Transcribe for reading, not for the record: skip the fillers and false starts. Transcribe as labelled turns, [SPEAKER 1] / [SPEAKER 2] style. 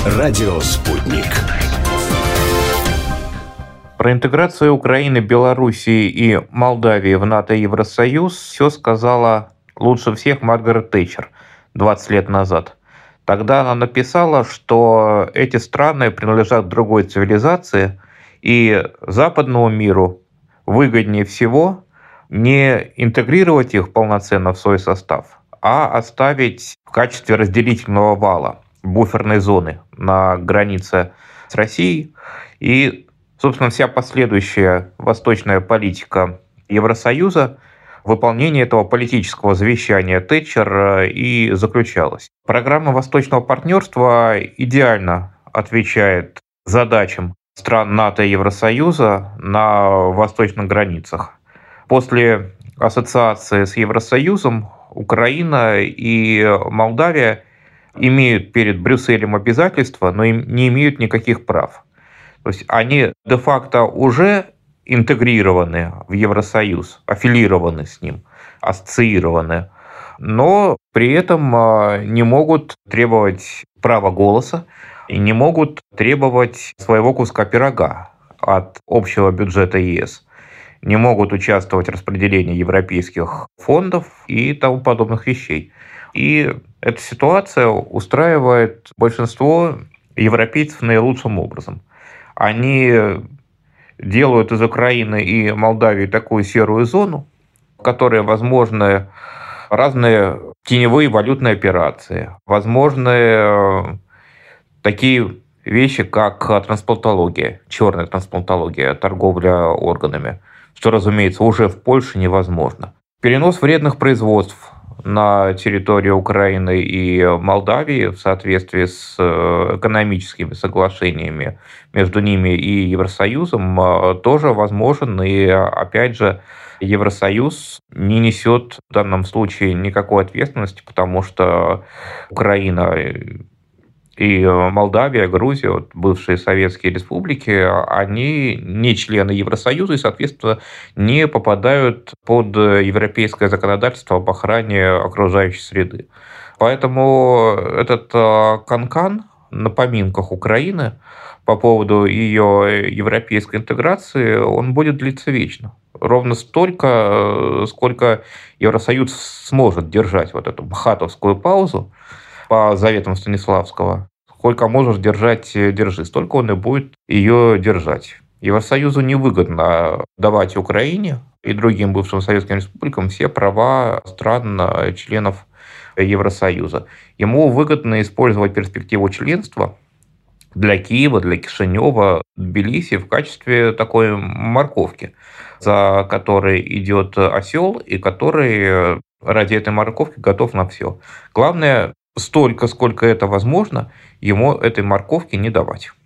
[SPEAKER 1] Радио «Спутник».
[SPEAKER 2] Про интеграцию Украины, Белоруссии и Молдавии в НАТО и Евросоюз все сказала лучше всех Маргарет Тэтчер 20 лет назад. Тогда она написала, что эти страны принадлежат другой цивилизации, и западному миру выгоднее всего не интегрировать их полноценно в свой состав, а оставить в качестве разделительного вала, буферной зоны на границе с Россией. И, собственно, вся последующая восточная политика Евросоюза, выполнение этого политического завещания Тэтчер и заключалось. Программа Восточного партнерства идеально отвечает задачам стран НАТО и Евросоюза на восточных границах. После ассоциации с Евросоюзом Украина и Молдавия имеют перед Брюсселем обязательства, но не имеют никаких прав. То есть они де-факто уже интегрированы в Евросоюз, аффилированы с ним, ассоциированы, но при этом не могут требовать права голоса и не могут требовать своего куска пирога от общего бюджета ЕС, не могут участвовать в распределении европейских фондов и тому подобных вещей. И эта ситуация устраивает большинство европейцев наилучшим образом. Они делают из Украины и Молдавии такую серую зону, в которой возможны разные теневые валютные операции, возможны такие вещи, как трансплантология, черная трансплантология, торговля органами, что, разумеется, уже в Польше невозможно. Перенос вредных производств на территорию Украины и Молдавии в соответствии с экономическими соглашениями между ними и Евросоюзом тоже возможен. И опять же, Евросоюз не несет в данном случае никакой ответственности, потому что Украина и Молдавия, Грузия, бывшие советские республики, они не члены Евросоюза и, соответственно, не попадают под европейское законодательство об охране окружающей среды. Поэтому этот канкан на поминках Украины по поводу ее европейской интеграции, он будет длиться вечно. Ровно столько, сколько Евросоюз сможет держать вот эту мхатовскую паузу, по заветам Станиславского, сколько можешь держать, держи, столько он и будет ее держать. Евросоюзу невыгодно давать Украине и другим бывшим советским республикам все права стран-членов Евросоюза. Ему выгодно использовать перспективу членства для Киева, для Кишинева, Тбилиси в качестве такой морковки, за которой идет осел и который ради этой морковки готов на все. Главное, столько, сколько это возможно, ему этой морковки не давать.